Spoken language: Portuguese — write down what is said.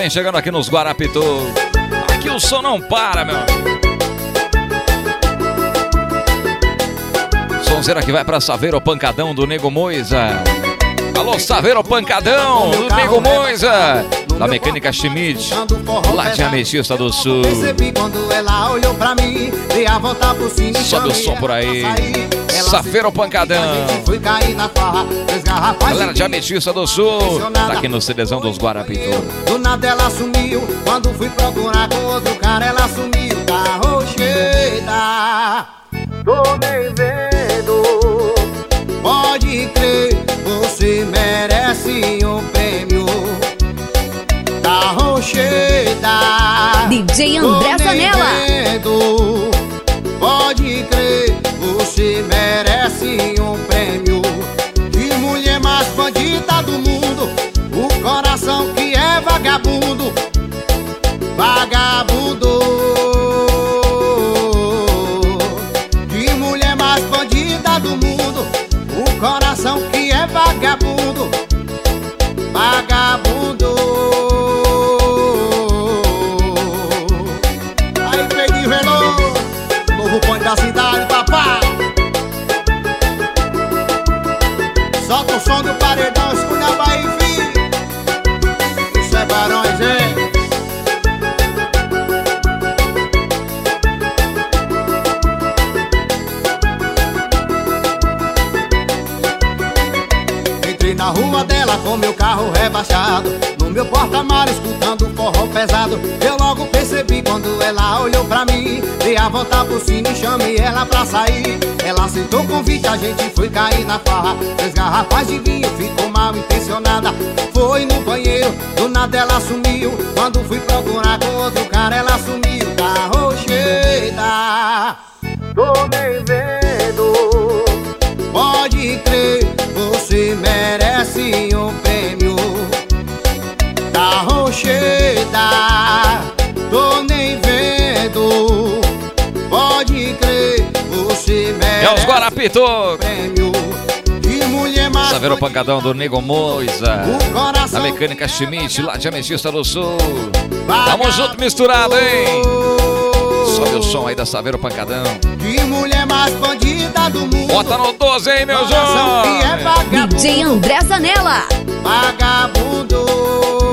vem chegando aqui nos Guarapitu. Aqui o som não para, meu. Sonzeira que vai pra Saveiro Pancadão do Nego Moisa. Alô, Saveiro Pancadão do Nego Moisa, da Mecânica Schmidt, lá de Ametista do Sul. Percebi quando ela olhou pra mim, dei a volta por cima e sobe o som por aí. Saveiro Pancadão. Fui cair na farra, dois garrafas. Galera de Ametista do Sul, tá aqui no CDzão dos Guarapitu. Do nada ela sumiu, quando fui procurar com outro cara ela sumiu. Tá rocheda, tô nem vendo. Pode crer, você merece um prêmio. Tá rocheda, DJ André Zanella. Pode crer, você merece um prêmio. De mulher mais bandida do mundo, o coração que é vagabundo. Vagabundo. De mulher mais bandida do mundo, o coração que é vagabundo. Vagabundo. Aí, Pedro Renault, novo ponto da cidade, papá. Solta o som do paredão, escuta a Bahia, filho. Isso é Barões, hein? Entrei na rua dela com meu carro rebaixado, no meu porta-malas escutando forró pesado. Eu logo percebi quando ela olhou pra mim, dei a volta por cima e chamei ela pra sair. Ela aceitou o convite, a gente foi cair na farra. 3 garrafas de vinho, ficou mal intencionada. Foi no banheiro, do nada ela sumiu. Quando fui procurar com outro cara ela sumiu. Tá rocheda, tô nem vendo. Pode crer, você merece um prêmio. Tá rocheda, tô nem vendo. Pode crer, você merece É os Guarapitu. um prêmio. De mulher mais Saveiro Pancadão do Nego Moisa, o coração da Mecânica Schmidt, lá de Ametista do Sul. vagabundo. Tamo junto, misturado, hein? Sobe o som aí da Saveiro Pancadão. De mulher mais bandida do mundo. Bota no 12, hein, meu Coração que é jovem? vagabundo. DJ André Zanella. Vagabundo.